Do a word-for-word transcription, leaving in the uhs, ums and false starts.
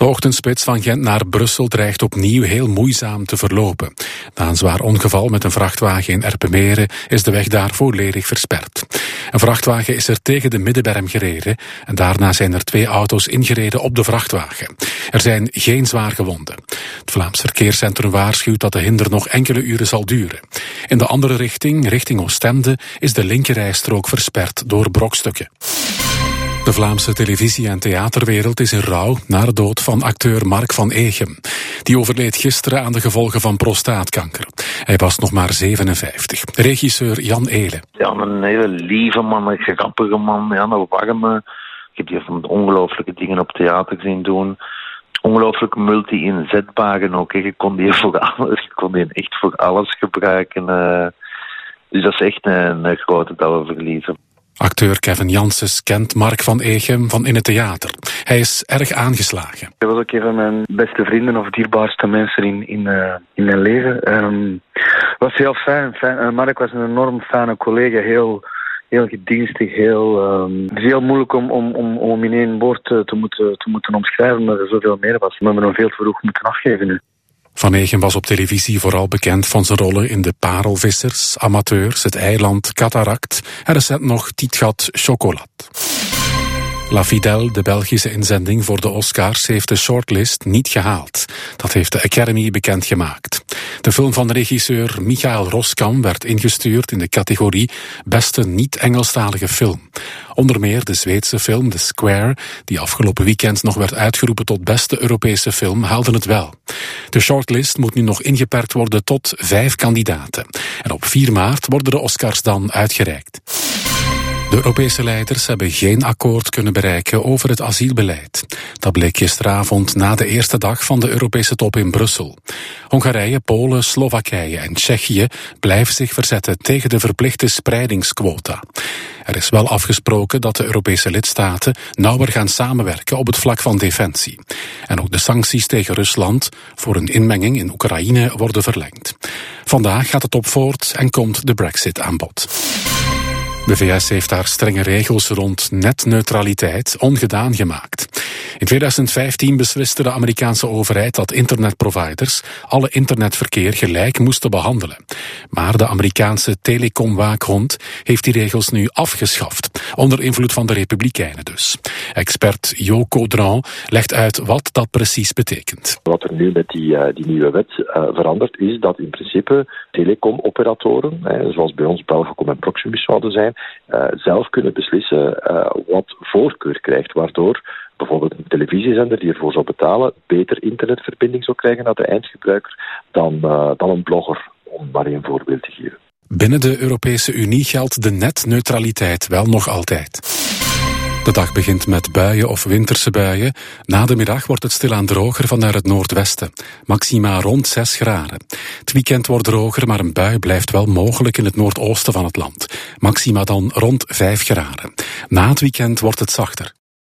ochtendspits van Gent naar Brussel dreigt opnieuw heel moeizaam te verlopen. Na een zwaar ongeval met een vrachtwagen in Erpenmeren is de weg daar volledig versperd. Een vrachtwagen is er tegen de middenberm gereden en daarna zijn er twee auto's ingereden op de vrachtwagen. Er zijn geen zwaar gewonden. Het Vlaams Verkeerscentrum waarschuwt dat de hinder nog enkele uren zal duren. In de andere richting, richting Oostende, is de linkerrijstrook versperd door brokstukken. De Vlaamse televisie- en theaterwereld is in rouw na de dood van acteur Mark van Egem. Die overleed gisteren aan de gevolgen van prostaatkanker. Hij was nog maar zevenenvijftig. Regisseur Jan Eelen. Ja, een hele lieve man, een grappige man, ja, een warme. Ik heb die ongelooflijke dingen op theater zien doen. Ongelooflijk multi-inzetbaar ook. Je kon die voor alles, je kon die echt voor alles gebruiken. Uh, dus dat is echt een, een grote dat we verliezen. Acteur Kevin Janssens kent Mark van Egem van in het theater. Hij is erg aangeslagen. Hij was ook een van mijn beste vrienden of dierbaarste mensen in, in, uh, in mijn leven. Um, het was heel fijn. fijn. Uh, Mark was een enorm fijne collega. Heel, heel gedienstig. Heel, um, het is heel moeilijk om, om, om, om in één woord te, te, moeten, te moeten omschrijven, maar er zoveel meer was. We hebben hem veel te vroeg moeten afgeven nu. Van Egem was op televisie vooral bekend van zijn rollen in De Parelvissers, Amateurs, Het Eiland, Cataract en recent nog Tietgat Chocolat. La Fidèle, de Belgische inzending voor de Oscars, heeft de shortlist niet gehaald. Dat heeft de Academy bekendgemaakt. De film van regisseur Michael Roskam werd ingestuurd in de categorie Beste niet-Engelstalige film. Onder meer de Zweedse film The Square, die afgelopen weekend nog werd uitgeroepen tot beste Europese film, haalde het wel. De shortlist moet nu nog ingeperkt worden tot vijf kandidaten. En op vier maart worden de Oscars dan uitgereikt. De Europese leiders hebben geen akkoord kunnen bereiken over het asielbeleid. Dat bleek gisteravond na de eerste dag van de Europese top in Brussel. Hongarije, Polen, Slowakije en Tsjechië blijven zich verzetten tegen de verplichte spreidingsquota. Er is wel afgesproken dat de Europese lidstaten nauwer gaan samenwerken op het vlak van defensie. En ook de sancties tegen Rusland voor een inmenging in Oekraïne worden verlengd. Vandaag gaat het op voort en komt de Brexit aan bod. De V S heeft daar strenge regels rond netneutraliteit ongedaan gemaakt. In tweeduizend vijftien besliste de Amerikaanse overheid dat internetproviders alle internetverkeer gelijk moesten behandelen. Maar de Amerikaanse telecomwaakhond heeft die regels nu afgeschaft, onder invloed van de Republikeinen dus. Expert Jo Caudron legt uit wat dat precies betekent. Wat er nu met die, uh, die nieuwe wet uh, verandert, is dat in principe telecomoperatoren, eh, zoals bij ons Belgacom en Proximus zouden zijn, uh, zelf kunnen beslissen uh, wat voorkeur krijgt, waardoor bijvoorbeeld een televisiezender die ervoor zou betalen beter internetverbinding zou krijgen naar de eindgebruiker dan, uh, dan een blogger, om maar een voorbeeld te geven. Binnen de Europese Unie geldt de netneutraliteit wel nog altijd. De dag begint met buien of winterse buien. Na de middag wordt het stilaan droger vanuit het noordwesten. Maxima rond zes graden. Het weekend wordt droger, maar een bui blijft wel mogelijk in het noordoosten van het land. Maxima dan rond vijf graden. Na het weekend wordt het zachter.